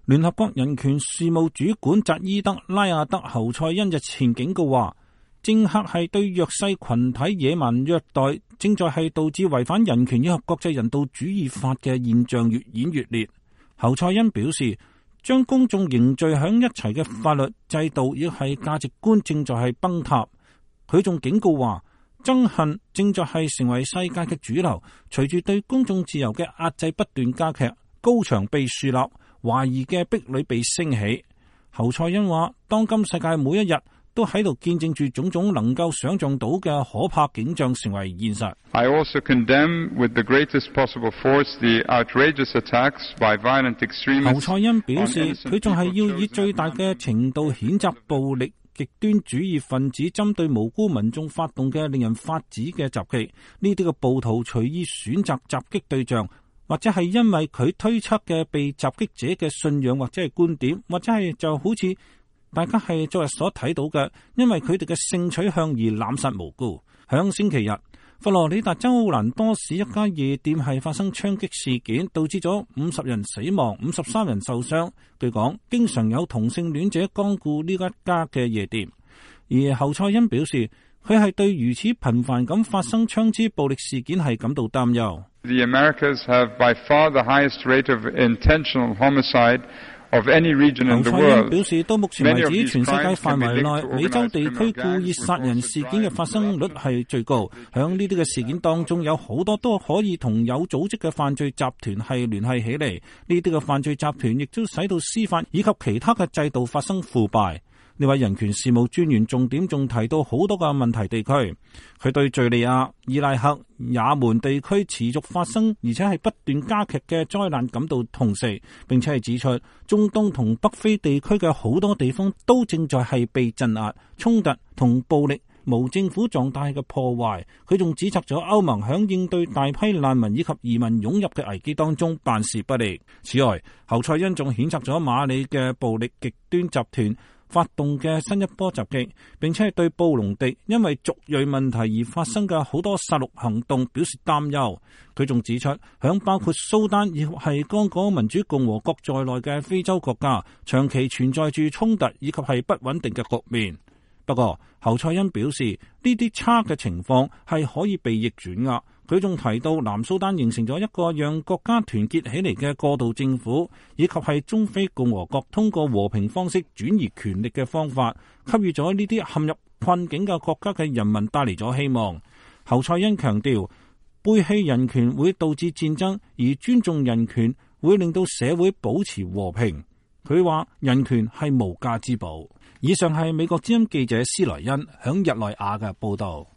聯合國人權事務主管扎伊德拉亞德侯賽因日前警告話，政客係對弱勢群體野蠻虐待，正在係導致違反人權以及國際人道主義法嘅現象越演越烈。侯賽因表示，將公眾凝聚響一齊嘅法律制度亦係價值觀正在係崩塌。佢仲警告話，憎恨正在係成為世界嘅主流，隨住對公眾自由嘅壓制不斷加劇，高牆被樹立，懷疑嘅壁壘被升起。侯賽因話，當今世界每一日都喺度見證住種種能夠想象到嘅可怕景象成為現實。 I also condemn with the greatest possible force the outrageous attacks by violent extremists. 侯賽因表示，佢仲係要以最大嘅程度譴責暴力極端主義分子針對無辜民眾發動嘅令人髮指嘅襲擊。呢啲嘅暴徒隨意選擇襲擊對象，或者係因為佢推測嘅被襲擊者嘅信仰或者係觀點，或者係就好似大家係昨日所睇到嘅，因為佢哋嘅性取向而濫殺無辜。響星期日，佛羅里達州奧蘭多市一家夜店係發生槍擊事件，導致咗50人死亡、53人受傷。據講，經常有同性戀者光顧呢一家嘅夜店。而侯賽因表示，佢係對如此頻繁咁發生槍支暴力事件係感到擔憂。 The Americas have by far the highest rate of intentional homicide of any region in the world. 侯賽因表示，到目前為止，全世界範圍內美洲地區故意殺人事件嘅發生率係最高。響呢啲嘅事件當中，有好多都可以同有組織嘅犯罪集團係聯繫起嚟。呢啲嘅犯罪集團亦都使到司法以及其他嘅制度發生腐敗。呢位人權事務專員重點仲提到好多個問題地區，佢對敘利亞、伊拉克、也門地區持續發生而且係不斷加劇嘅災難感到痛惜，並且係指出中東同北非地區嘅好多地方都正在係被鎮壓、衝突同暴力無政府狀態嘅破壞。佢仲指責咗歐盟響應對大批難民以及移民湧入嘅危機當中辦事不力。此外，侯賽因仲譴責咗馬里嘅暴力極端集團發動嘅新一波襲擊，並且係對布隆迪因為族裔問題而發生嘅好多殺戮行動表示擔憂。佢仲指出，響包括蘇丹亦係剛果民主共和國在內嘅非洲國家，長期存在住衝突以及係不穩定嘅局面。不過，侯賽因表示，呢啲差嘅情況係可以被逆轉㗎。佢仲提到，南蘇丹形成咗一個讓國家團結起嚟嘅過渡政府，以及係中非共和國通過和平方式轉移權力嘅方法，給予咗呢啲陷入困境嘅國家嘅人民帶嚟咗希望。侯賽因強調，背棄人權會導致戰爭，而尊重人權會令到社會保持和平。佢話人權係無價之寶。以上係美國之音記者施萊恩響日內瓦嘅報道。